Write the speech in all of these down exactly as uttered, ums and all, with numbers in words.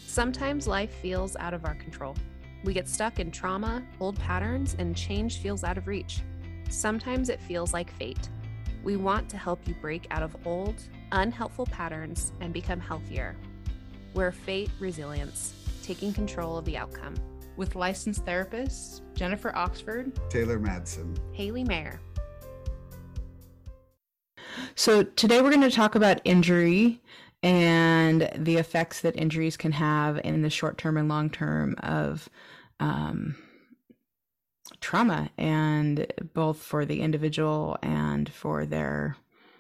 Sometimes life feels out of our control. We get stuck in trauma, old patterns, and change feels out of reach. Sometimes it feels like fate. We want to help you break out of old, unhelpful patterns and become healthier. We're Fate Resilience, taking control of the outcome. With licensed therapists Jennifer Oxford, Taylor Madsen, Haley Mayer. So today we're going to talk about injury and the effects that injuries can have in the short term and long term of um, trauma, and both for the individual and for their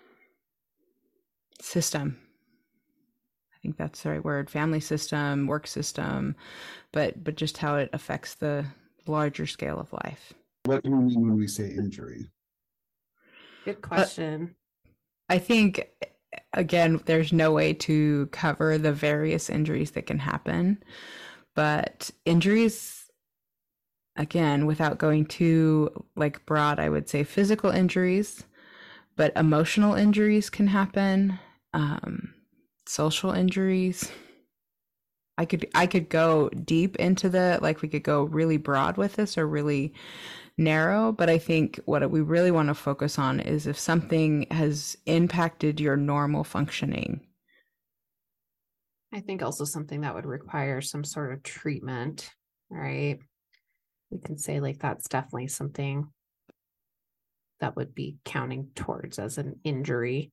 system. I think that's the right word, family system, work system, but but just how it affects the larger scale of life. What do we mean when we say injury? Good question. Uh, I think, again, there's no way to cover the various injuries that can happen, but injuries, again, without going too like broad, I would say physical injuries, but emotional injuries can happen. Um, social injuries. I could I could go deep into the, like we could go really broad with this or really narrow, but I think what we really want to focus on is if something has impacted your normal functioning. I think also something that would require some sort of treatment, right? We can say like that's definitely something that would be counting towards as an injury.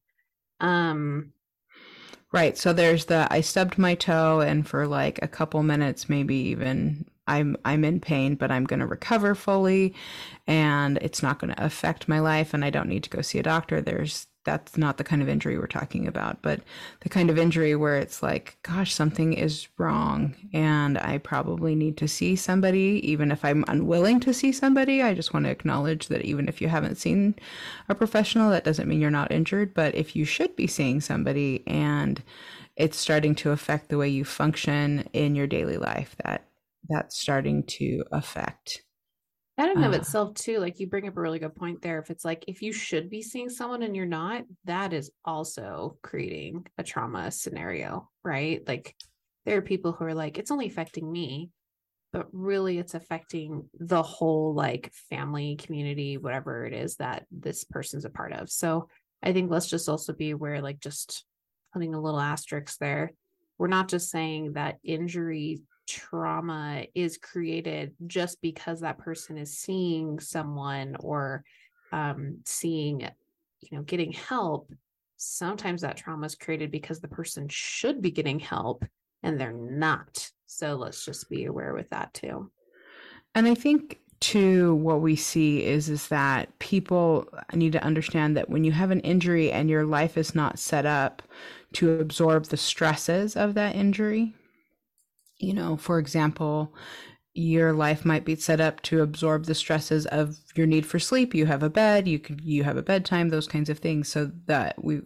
Um, Right. So there's the, I stubbed my toe and for like a couple minutes, maybe even I'm, I'm in pain, but I'm going to recover fully and it's not going to affect my life and I don't need to go see a doctor. There's, that's not the kind of injury we're talking about, but the kind of injury where it's like, gosh, something is wrong and I probably need to see somebody. Even if I'm unwilling to see somebody, I just want to acknowledge that even if you haven't seen a professional, that doesn't mean you're not injured. But if you should be seeing somebody and it's starting to affect the way you function in your daily life, that that's starting to affect. That in and of Uh, itself too, like you bring up a really good point there. If it's like, if you should be seeing someone and you're not, that is also creating a trauma scenario, right? Like there are people who are like, it's only affecting me, but really it's affecting the whole like family, community, whatever it is that this person's a part of. So I think let's just also be aware, like just putting a little asterisk there. We're not just saying that injury trauma is created just because that person is seeing someone or um, seeing, you know, getting help. Sometimes that trauma is created because the person should be getting help and they're not. So let's just be aware with that too. And I think too, what we see is, is that people need to understand that when you have an injury and your life is not set up to absorb the stresses of that injury, you know, for example, your life might be set up to absorb the stresses of your need for sleep. You have a bed, you could, you have a bedtime, those kinds of things. So that we,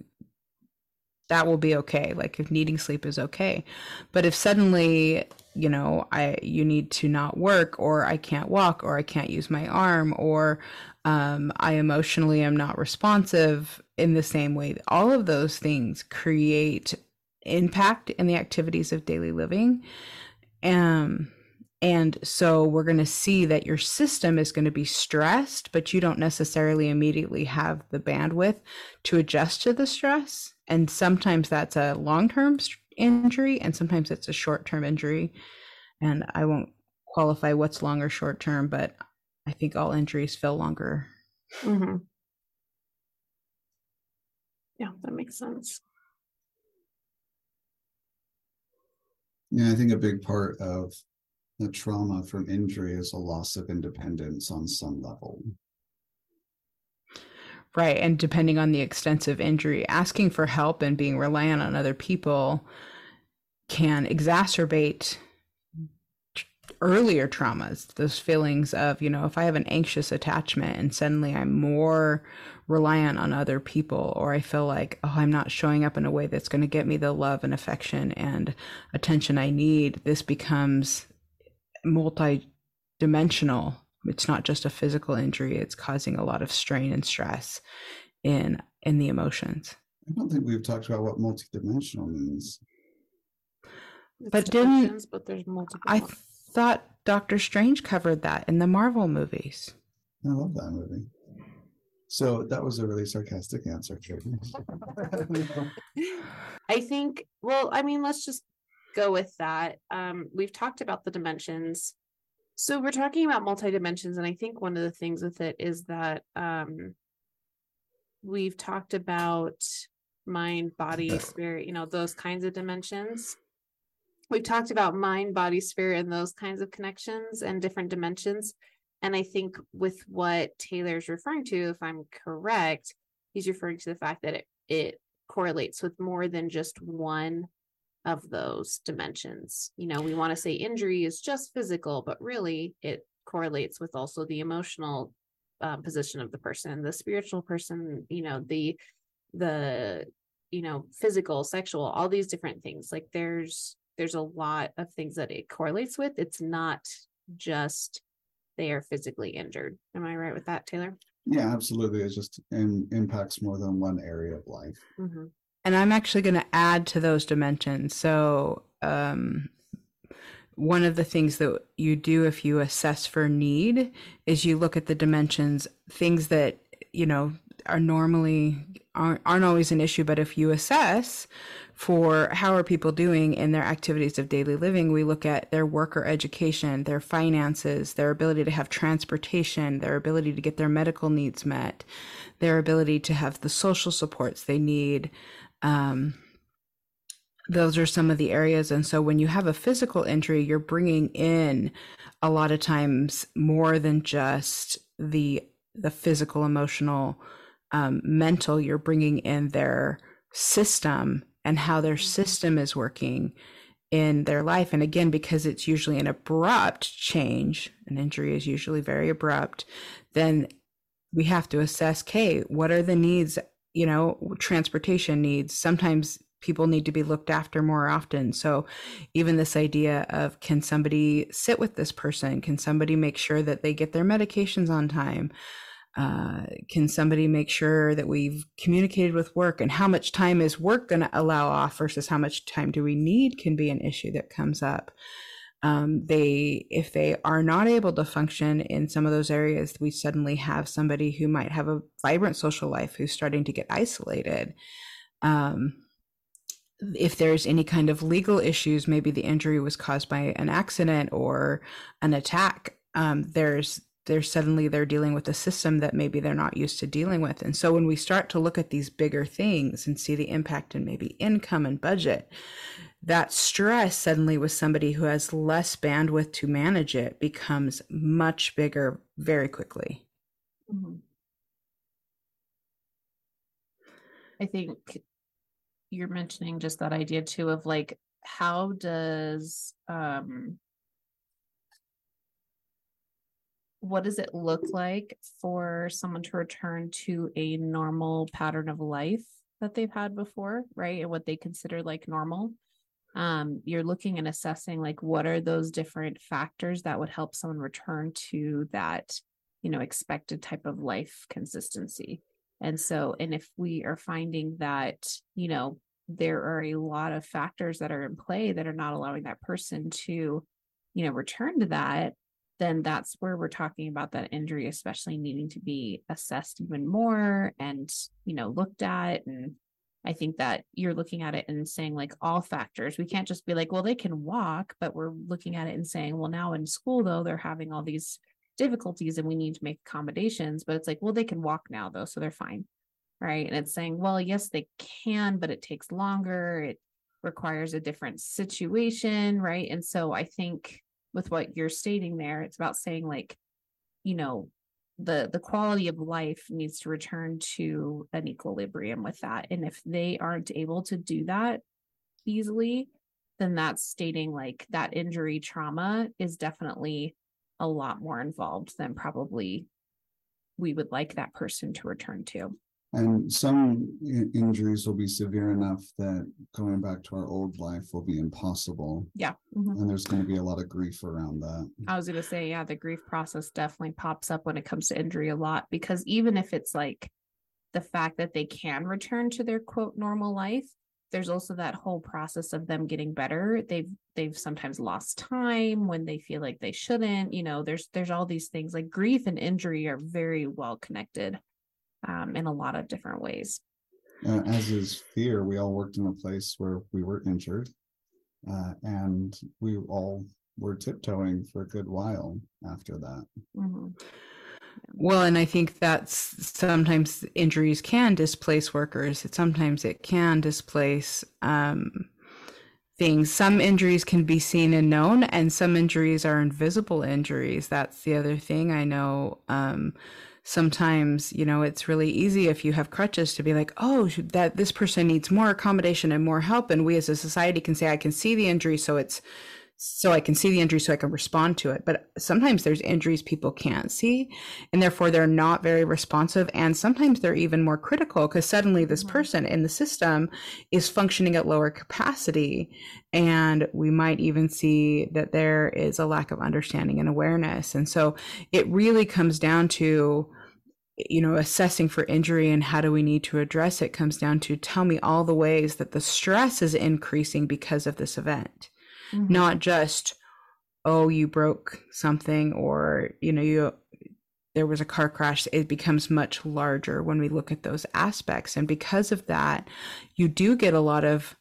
that will be okay. Like if needing sleep is okay. But if suddenly, you know, I, you need to not work, or I can't walk, or I can't use my arm, or um, I emotionally am not responsive in the same way, all of those things create impact in the activities of daily living. Um, and so we're going to see that your system is going to be stressed, but you don't necessarily immediately have the bandwidth to adjust to the stress. And sometimes that's a long-term injury, and sometimes it's a short-term injury. And I won't qualify what's long or short-term, but I think all injuries feel longer. Mm-hmm. Yeah, that makes sense. Yeah, I think a big part of the trauma from injury is a loss of independence on some level. Right. And depending on the extensive injury, asking for help and being reliant on other people can exacerbate earlier traumas, those feelings of, you know, if I have an anxious attachment and suddenly I'm more reliant on other people, or I feel like, oh, I'm not showing up in a way that's going to get me the love and affection and attention I need, this becomes multi-dimensional. It's not just a physical injury, it's causing a lot of strain and stress in in the emotions. I don't think we've talked about what multidimensional means. It's But dimensions, didn't but there's multiple. I ones. thought Doctor Strange covered that in the Marvel movies? I love that movie. So that was a really sarcastic answer. I think, well, I mean, let's just go with that. Um, we've talked about the dimensions. So we're talking about multi-dimensions, and I think one of the things with it is that um, we've talked about mind, body, spirit, you know, those kinds of dimensions. We've talked about mind, body, spirit, and those kinds of connections and different dimensions. And I think with what Taylor's referring to, if I'm correct, he's referring to the fact that it, it correlates with more than just one of those dimensions. You know, we want to say injury is just physical, but really it correlates with also the emotional uh, position of the person, the spiritual person, you know, the, the, you know, physical, sexual, all these different things. Like there's, there's a lot of things that it correlates with. It's not just they are physically injured. Am I right with that, Taylor? Yeah, absolutely. It just in, impacts more than one area of life. Mm-hmm. And I'm actually going to add to those dimensions. So, um, one of the things that you do if you assess for need is you look at the dimensions, things that, you know, are normally aren't, aren't always an issue, but if you assess for how are people doing in their activities of daily living, we look at their work or education, their finances, their ability to have transportation, their ability to get their medical needs met, their ability to have the social supports they need. Um, those are some of the areas. And so when you have a physical injury, you're bringing in a lot of times more than just the the physical, emotional, um, mental. You're bringing in their system and how their system is working in their life. And again, because it's usually an abrupt change, an injury is usually very abrupt, then we have to assess, okay, what are the needs, you know, transportation needs. Sometimes people need to be looked after more often. So even this idea of, can somebody sit with this person? Can somebody make sure that they get their medications on time? Uh, can somebody make sure that we've communicated with work, and how much time is work going to allow off versus how much time do we need can be an issue that comes up. Um, they, if they are not able to function in some of those areas, we suddenly have somebody who might have a vibrant social life who's starting to get isolated. Um, if there's any kind of legal issues, maybe the injury was caused by an accident or an attack, um, there's there's suddenly they're dealing with a system that maybe they're not used to dealing with. And so when we start to look at these bigger things and see the impact in maybe income and budget, that stress suddenly with somebody who has less bandwidth to manage it becomes much bigger very quickly. Mm-hmm. I think you're mentioning just that idea too of like, how does um what does it look like for someone to return to a normal pattern of life that they've had before, right? And what they consider like normal. Um, you're looking and assessing like, what are those different factors that would help someone return to that, you know, expected type of life consistency. And so, and if we are finding that, you know, there are a lot of factors that are in play that are not allowing that person to, you know, return to that, then that's where we're talking about that injury, especially needing to be assessed even more and, you know, looked at. And I think that you're looking at it and saying like all factors. We can't just be like, well, they can walk, but we're looking at it and saying, well, now in school, though, they're having all these difficulties and we need to make accommodations. But it's like, well, they can walk now, though, so they're fine. Right. And it's saying, well, yes, they can, but it takes longer. It requires a different situation. Right. And so I think with what you're stating there, it's about saying like, you know, the the quality of life needs to return to an equilibrium with that. And if they aren't able to do that easily, then that's stating like that injury trauma is definitely a lot more involved than probably we would like that person to return to. And some injuries will be severe enough that going back to our old life will be impossible. Yeah. Mm-hmm. And there's going to be a lot of grief around that. I was going to say, yeah, the grief process definitely pops up when it comes to injury a lot, because even if it's like the fact that they can return to their quote normal life, there's also that whole process of them getting better. They've, they've sometimes lost time when they feel like they shouldn't. You know, there's there's all these things like grief and injury are very well connected um, in a lot of different ways. Uh, as is fear, we all worked in a place where we were injured, uh, and we all were tiptoeing for a good while after that. Mm-hmm. Well, and I think that's sometimes injuries can displace workers. Sometimes it can displace um, things. Some injuries can be seen and known, and some injuries are invisible injuries. That's the other thing I know. Um, sometimes, you know, it's really easy if you have crutches to be like, oh, that this person needs more accommodation and more help. And we as a society can say, I can see the injury, so it's so I can see the injury so I can respond to it. But sometimes there's injuries people can't see, and therefore they're not very responsive. And sometimes they're even more critical because suddenly this person in the system is functioning at lower capacity. And we might even see that there is a lack of understanding and awareness. And so it really comes down to, you know, assessing for injury and how do we need to address it comes down to tell me all the ways that the stress is increasing because of this event. Mm-hmm. Not just, oh, you broke something or, you know, you there was a car crash. It becomes much larger when we look at those aspects. And because of that, you do get a lot of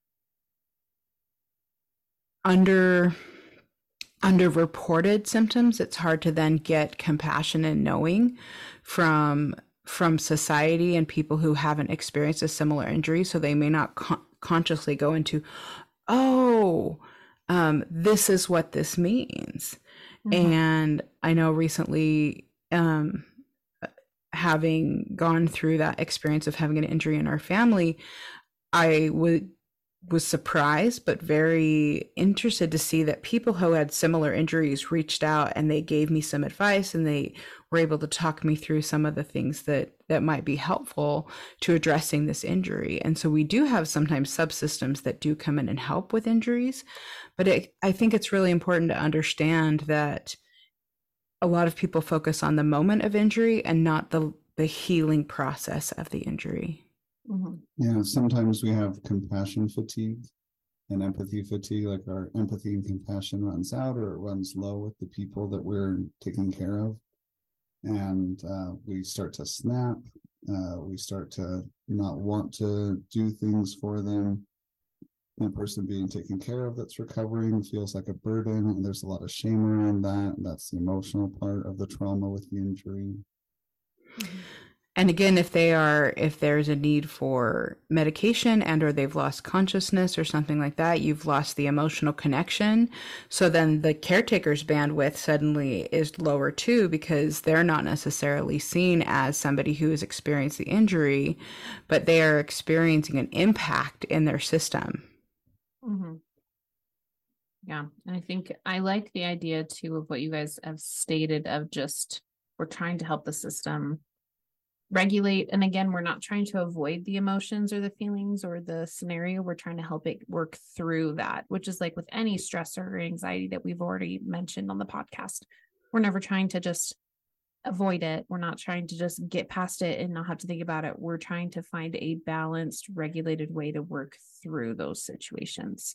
under underreported symptoms. It's hard to then get compassion and knowing from from society and people who haven't experienced a similar injury. So they may not con- consciously go into, oh, Um, this is what this means. Mm-hmm. And I know recently, um, having gone through that experience of having an injury in our family, I would was surprised, but very interested to see that people who had similar injuries reached out and they gave me some advice and they were able to talk me through some of the things that, that might be helpful to addressing this injury. And so we do have sometimes subsystems that do come in and help with injuries, but it, I think it's really important to understand that a lot of people focus on the moment of injury and not the, the healing process of the injury. Mm-hmm. Yeah, sometimes we have compassion fatigue and empathy fatigue, like our empathy and compassion runs out or it runs low with the people that we're taking care of. And uh, we start to snap, uh, we start to not want to do things for them. The person being taken care of that's recovering feels like a burden, and there's a lot of shame around that. That's the emotional part of the trauma with the injury. Mm-hmm. And again, if they are, if there's a need for medication and or they've lost consciousness or something like that, you've lost the emotional connection. So then the caretaker's bandwidth suddenly is lower too, because they're not necessarily seen as somebody who has experienced the injury, but they are experiencing an impact in their system. Mm-hmm. Yeah. And I think I like the idea too of what you guys have stated of just, we're trying to help the system regulate. And again, we're not trying to avoid the emotions or the feelings or the scenario. We're trying to help it work through that, which is like with any stressor or anxiety that we've already mentioned on the podcast. We're never trying to just avoid it. We're not trying to just get past it and not have to think about it. We're trying to find a balanced, regulated way to work through those situations.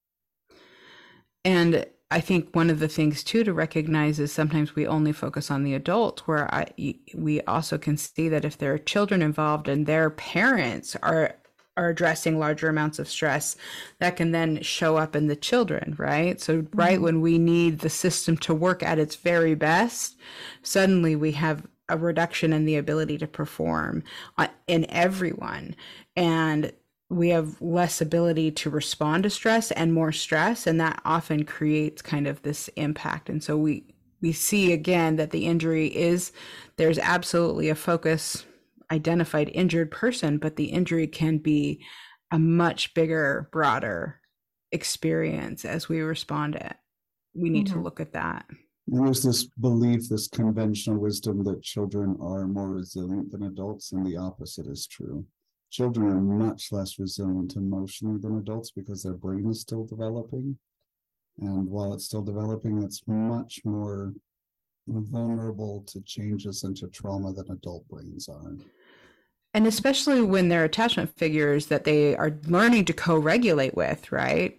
And I think one of the things too to recognize is sometimes we only focus on the adults, where I, we also can see that if there are children involved and their parents are are addressing larger amounts of stress, that can then show up in the children, right? So mm-hmm. right when we need the system to work at its very best, suddenly we have a reduction in the ability to perform in everyone. And we have less ability to respond to stress and more stress, and that often creates kind of this impact. And so we we see again that the injury is, there's absolutely a focus, identified injured person, but the injury can be a much bigger, broader experience as we respond to it. We need mm-hmm. to look at that. And there's this belief, this conventional wisdom that children are more resilient than adults, and the opposite is true. Children are much less resilient emotionally than adults because their brain is still developing. And while it's still developing, it's much more vulnerable to changes and to trauma than adult brains are. And especially when they're attachment figures that they are learning to co-regulate with, right?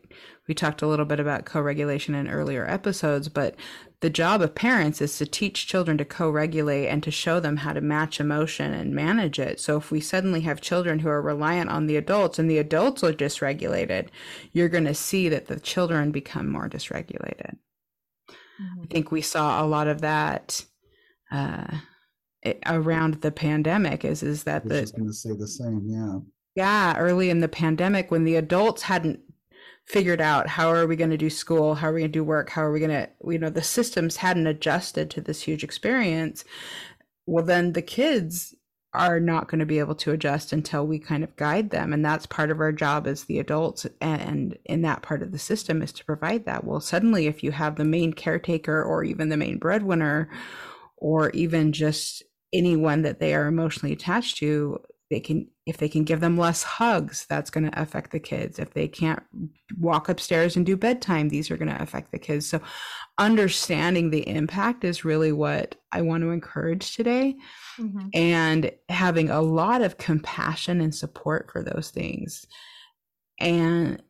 we talked a little bit about co-regulation in earlier episodes, but the job of parents is to teach children to co-regulate and to show them how to match emotion and manage it. So if we suddenly have children who are reliant on the adults and the adults are dysregulated, you're going to see that the children become more dysregulated. Mm-hmm. I think we saw a lot of that uh, it, around the pandemic is, is that I was the, just going to say the same. Yeah. Yeah. Early in the pandemic, when the adults hadn't figured out how are we going to do school, how are we going to do work, how are we going to, you know, the systems hadn't adjusted to this huge experience. Well, then the kids are not going to be able to adjust until we kind of guide them. And that's part of our job as the adults. And in that part of the system is to provide that. Well, suddenly if you have the main caretaker or even the main breadwinner, or even just anyone that they are emotionally attached to, they can, if they can give them less hugs, that's going to affect the kids. If they can't walk upstairs and do bedtime, these are going to affect the kids. So understanding the impact is really what I want to encourage today. Mm-hmm. And having a lot of compassion and support for those things. And,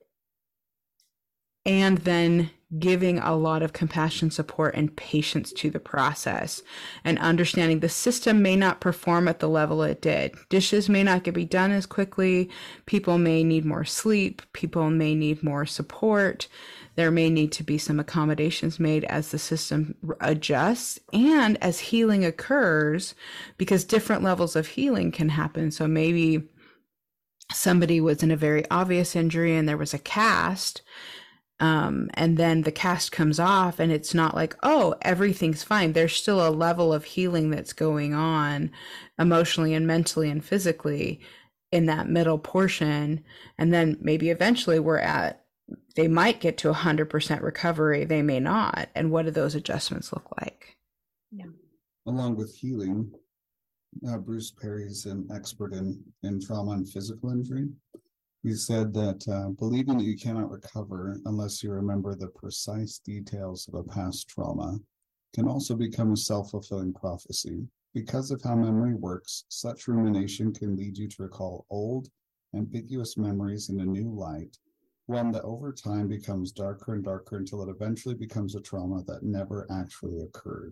and then giving a lot of compassion, support, and patience to the process, and understanding the system may not perform at the level it did. Dishes may not get be done as quickly. People may need more sleep. People may need more support. There may need to be some accommodations made as the system adjusts and as healing occurs, because different levels of healing can happen. So maybe somebody was in a very obvious injury and there was a cast. Um, and then the cast comes off and it's not like, oh, everything's fine. There's still a level of healing that's going on emotionally and mentally and physically in that middle portion. And then maybe eventually we're at, they might get to one hundred percent recovery. They may not. And what do those adjustments look like? Yeah. Along with healing, uh, Bruce Perry is an expert in, in trauma and physical injury. He said that uh, believing that you cannot recover unless you remember the precise details of a past trauma can also become a self-fulfilling prophecy. Because of how memory works, such rumination can lead you to recall old, ambiguous memories in a new light, one that over time becomes darker and darker until it eventually becomes a trauma that never actually occurred.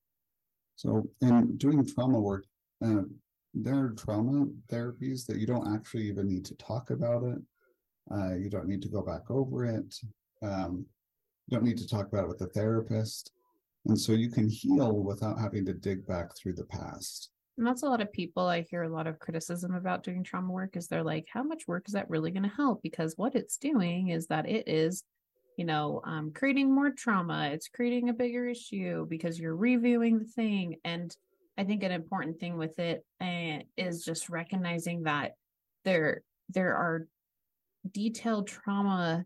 So in doing trauma work, uh, there are trauma therapies that you don't actually even need to talk about it. Uh, you don't need to go back over it. Um, you don't need to talk about it with a therapist. And so you can heal without having to dig back through the past. And that's a lot of people. I hear a lot of criticism about doing trauma work is they're like, how much work is that really going to help? Because what it's doing is that it is, you know, um, creating more trauma. It's creating a bigger issue because you're reviewing the thing. And I think an important thing with it uh, is just recognizing that there, there are detailed trauma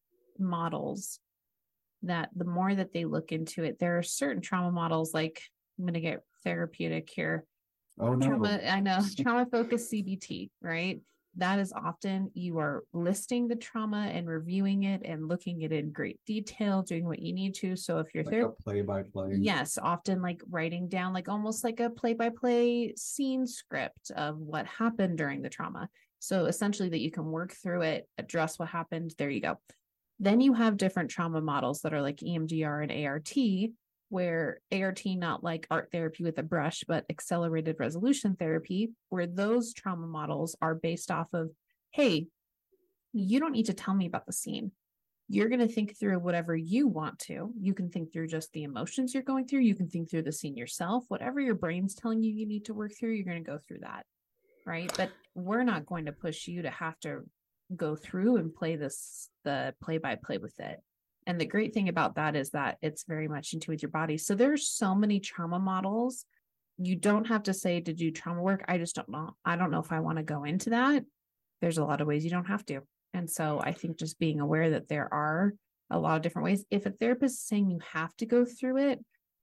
models that the more that they look into it, there are certain trauma models, like I'm going to get therapeutic here. Oh, no. Trauma, I know, trauma focused C B T, right? That is often you are listing the trauma and reviewing it and looking at it in great detail, doing what you need to. So if you're like there, a play by play. Yes, often like writing down like almost like a play by play scene script of what happened during the trauma. So essentially that you can work through it, address what happened. There you go. Then you have different trauma models that are like E M D R and A R T, where A R T, not like art therapy with a brush, but accelerated resolution therapy, where those trauma models are based off of, hey, you don't need to tell me about the scene. You're going to think through whatever you want to. You can think through just the emotions you're going through. You can think through the scene yourself. Whatever your brain's telling you you need to work through, you're going to go through that, right? But we're not going to push you to have to go through and play this, the play-by-play with it. And the great thing about that is that it's very much into with your body. So there's so many trauma models. You don't have to say to do trauma work. I just don't know. I don't know if I want to go into that. There's a lot of ways you don't have to. And so I think just being aware that there are a lot of different ways. If a therapist is saying you have to go through it,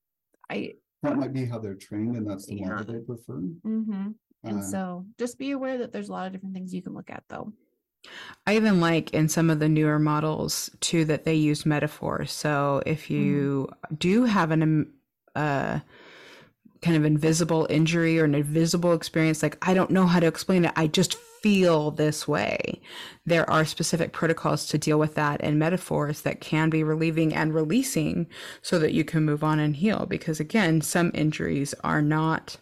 I that might be how they're trained, and that's the yeah. model they prefer. Mm-hmm. And Uh, so just be aware that there's a lot of different things you can look at, though. I even like in some of the newer models too that they use metaphors. So if you mm. do have an uh, kind of invisible injury or an invisible experience, like I don't know how to explain it, I just feel this way. There are specific protocols to deal with that and metaphors that can be relieving and releasing so that you can move on and heal. Because again, some injuries are not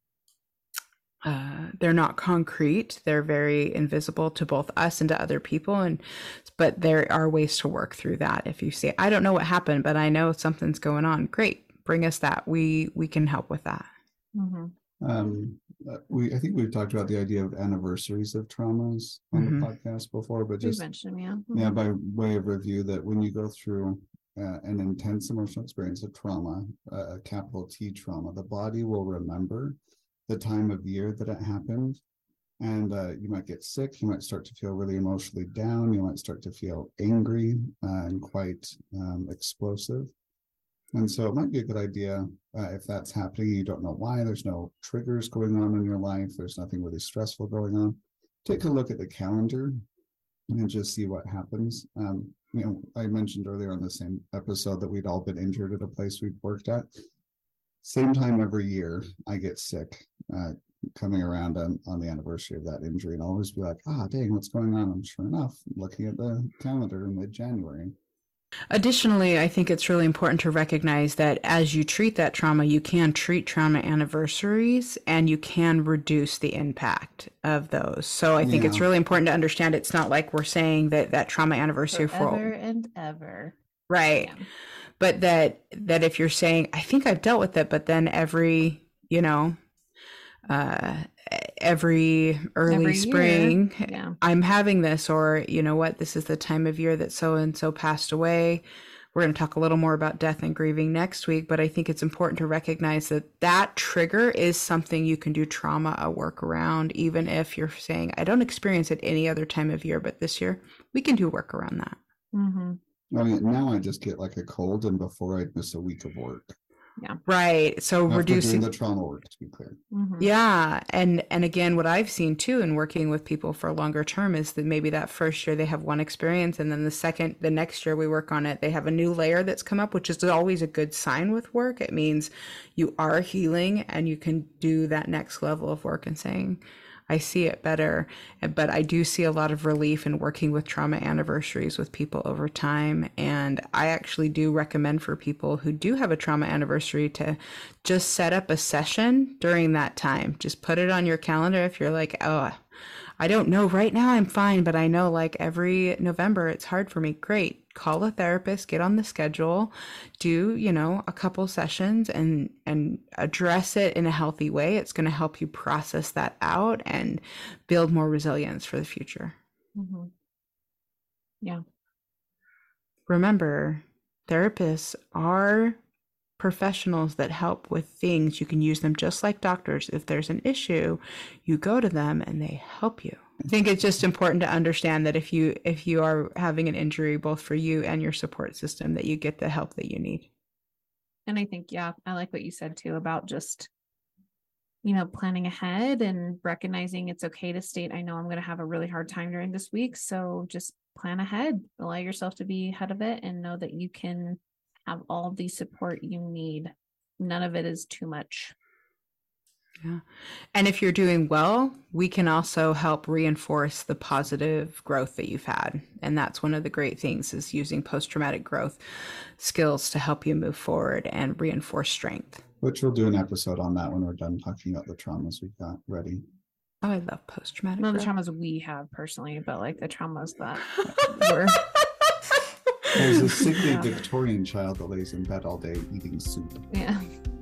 uh, they're not concrete. They're very invisible to both us and to other people. And but there are ways to work through that. If you say, I don't know what happened, but I know something's going on. Great. Bring us that. We we can help with that. Mm-hmm. Um, we I think we've talked about the idea of anniversaries of traumas on Mhm. the podcast before, but You just mentioned, yeah. yeah, Mhm. by way of review, that when you go through uh, an intense emotional experience of trauma, uh, a capital T trauma, the body will remember the time of year that it happened. And uh, you might get sick, you might start to feel really emotionally down, you might start to feel angry uh, and quite um, explosive. And so it might be a good idea uh, if that's happening, you don't know why, there's no triggers going on in your life, there's nothing really stressful going on. Take a look at the calendar and just see what happens. Um, you know, I mentioned earlier on the same episode that we'd all been injured at a place we'd worked at. Same time every year, I get sick, uh, coming around on, on the anniversary of that injury, and I'll always be like, ah, dang, what's going on? And sure enough, looking at the calendar in mid-January. Additionally, I think it's really important to recognize that as you treat that trauma, you can treat trauma anniversaries and you can reduce the impact of those. So I think it's Yeah. really important to understand it's not like we're saying that that trauma anniversary Forever for and ever. right. Yeah. But that that if you're saying, I think I've dealt with it, but then every, you know, uh every early Every year. spring Yeah. I'm having this, or you know what, this is the time of year that so and so passed away. We're going to talk a little more about death and grieving next week, but I think it's important to recognize that that trigger is something you can do trauma a workaround, even if you're saying, I don't experience it any other time of year, but this year we can do work around that. Mm-hmm. I mean, now I just get like a cold, and before I'd miss a week of work. Right. So After reducing doing the trauma work, to be clear. Mm-hmm. Yeah. And and again, what I've seen too in working with people for a longer term is that maybe that first year they have one experience, and then the second, the next year we work on it, they have a new layer that's come up, which is always a good sign with work. It means you are healing and you can do that next level of work and saying, I see it better. But I do see a lot of relief in working with trauma anniversaries with people over time. And I actually do recommend for people who do have a trauma anniversary to just set up a session during that time. Just put it on your calendar. If you're like, oh, I don't know right now, I'm fine, but I know like every November it's hard for me. Great. Call a therapist, get on the schedule, do, you know, a couple sessions and and address it in a healthy way. It's going to help you process that out and build more resilience for the future. Mm-hmm. Yeah. Remember, therapists are professionals that help with things. You can use them just like doctors. If there's an issue, you go to them and they help you. I think it's just important to understand that if you if you are having an injury, both for you and your support system, that you get the help that you need. And I think, yeah, I like what you said too about just, you know, planning ahead and recognizing it's okay to state, I know I'm going to have a really hard time during this week. So just plan ahead, allow yourself to be ahead of it and know that you can have all the support you need. None of it is too much. Yeah. And if you're doing well, we can also help reinforce the positive growth that you've had. And that's one of the great things is using post-traumatic growth skills to help you move forward and reinforce strength. Which we'll do an episode on that when we're done talking about the traumas we've got ready. Oh, I love post-traumatic No, the growth. traumas we have personally, but like the traumas that were. There's a sickly Yeah. Victorian child that lays in bed all day eating soup. Yeah.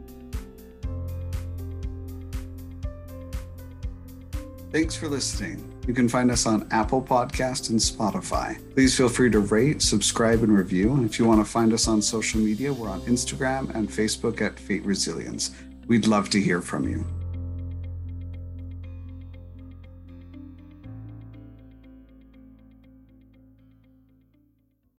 Thanks for listening. You can find us on Apple Podcasts and Spotify. Please feel free to rate, subscribe, and review. And if you want to find us on social media, we're on Instagram and Facebook at Fate Resilience. We'd love to hear from you.